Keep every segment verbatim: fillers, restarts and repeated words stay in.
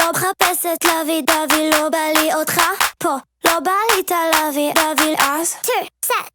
מחפשת להביא דבי, לא בא לי אותך פה, לא בא לי את הלוי דבי אז two, set,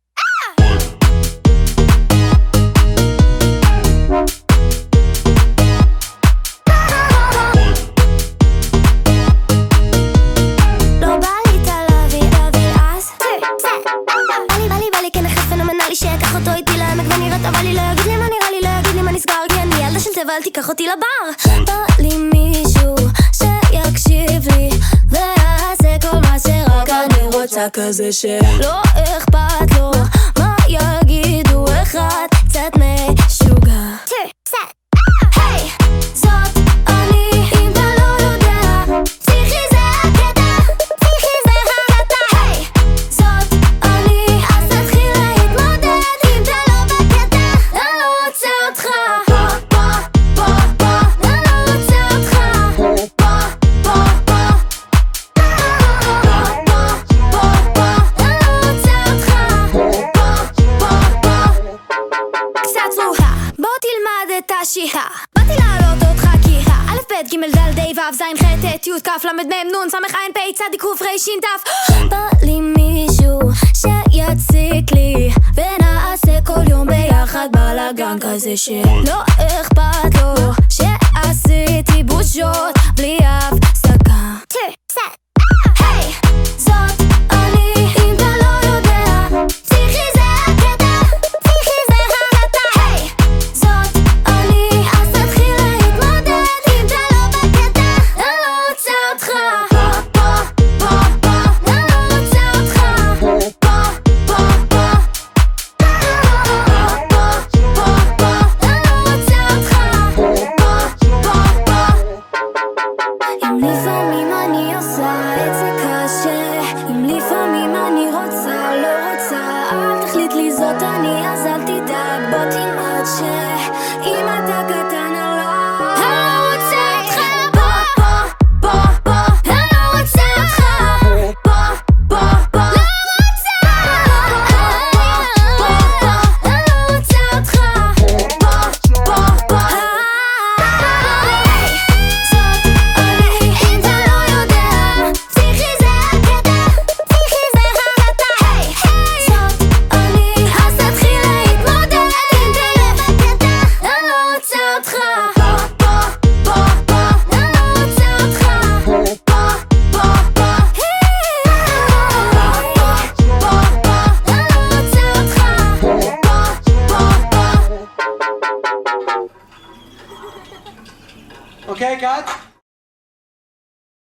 לא בא לי את הלוי דבי אז two, set, בא לי בא לי בא לי כן אחד פנומנלי שיקח אותו איתי לעמק ונראית אבל לי לא יגיד לי מה נראה לי, לא יגיד לי מה נסגר כי אני ילדה של טבע, אל תיקח אותי לבר. בא לי מישהו שיקשיב לי ויעשה כל מה שרק אני רוצה, כזה שלא אכפת לו מה יגידו, אחד קצת משוגע. two, set, היי, זאת אני, אם אתה לא יודע פסיכי זה הקטע, פסיכי זה הקטע. היי, זאת אני, אז תתחיל להתמודד, אם אתה לא בקטע אני לא רוצה אותך פה, פה, פה, פה, אני לא רוצה אותך פה, פה, פה, שירה, באתי לעלות אותך כי א' ב' ג' ד' ד' ו' ז' ח' ט' י' כ' ל' מ' נ' ס' ע' פ' צ' ק' ר' ש' ת'. בא לי מישהו שיציק לי ונעשה כל יום ביחד בלגן כזה שלא אכפת לו שעשיתי בושות בלי